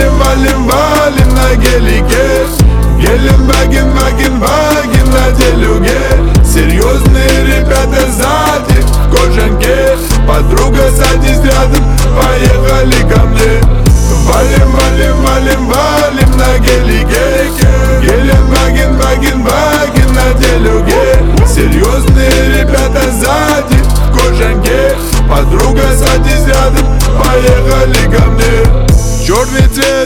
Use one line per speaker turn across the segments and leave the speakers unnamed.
Валим, валим, валим на гелике. Геленваген, ваген, ваген на делюге. Серьезные ребята сзади в кожанке. Подруга, садись рядом, поехали ко мне. Валим, валим, валим, валим на гелике. Геленваген, ваген, ваген на делюге. Серьезные ребята сзади в кожанке. Подруга, садись рядом, поехали ко мне. Черный цвет,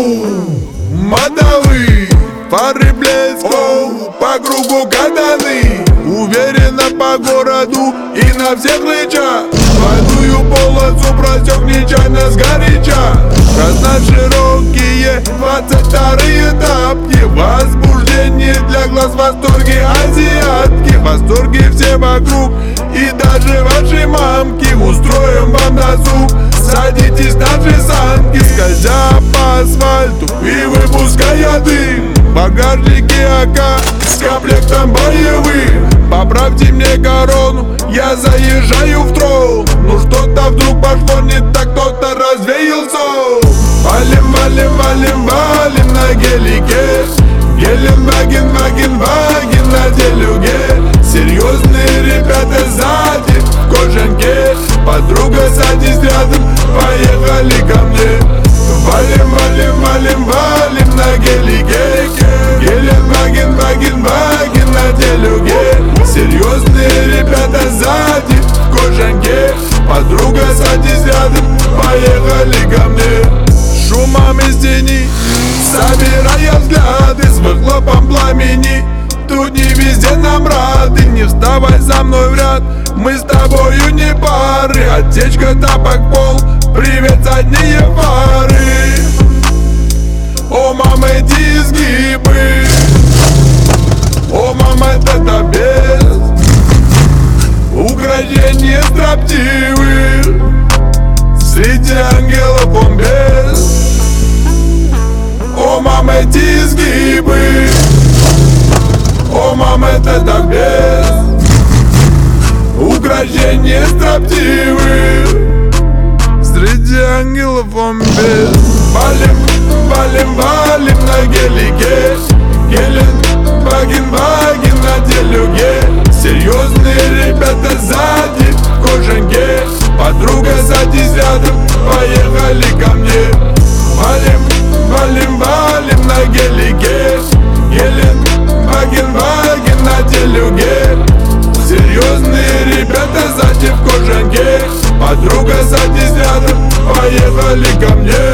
мотовый, фары блеск, по кругу катаны. Уверенно по городу и на всех рычаг. Водую полосу просек нечаянно сгоряча. Красно-широкие 22-е тапки. Возбуждение для глаз, восторги азиатки. Восторги все вокруг и даже ваши мамки. Устроим вам досуг, садитесь в наши санки. Скользя по асфальту и выпуская дым. В багажнике АК с комплектом боевым. Поправьте мне корону, я заезжаю в трон. Ну что-то вдруг пошло не так, кто-то развеял сон. Валим, валим, валим, валим на гелике. Геленваген, ваген, ваген на делюге. Серьезные ребята сзади в кожанке. Подруга, садись рядом, поехали ко мне. Валим, валим, валим, валим на гелике. Геленваген, ваген, ваген на делюге. Серьезные ребята сзади в кожанке. Подруга, садись рядом, поехали ко мне. Шумом из тени, собирая взгляды, с выхлопом пламени. Тут не везде нам рады. Не вставай за мной в ряд, мы с тобою не пары. Отсечка, тапок, пол, привет, задние фары. О, мама, эти изгибы. О, мама, это без украшения строптивых. Среди ангелов он без. О, мама, эти изгибы. О, мама, это так без украшения строптивых. Среди ангелов он без. Валим, валим, валим на гелике. Геленваген, ваген на делюге. Серьезные ребята сзади в кожанке. Подруга, садись рядом, поехали ко мне. Валим, валим, валим на гелике. Геленваген, ваген на делюге. Серьезные ребята сзади в кожанке. Подруга, садись рядом, поехали ко мне.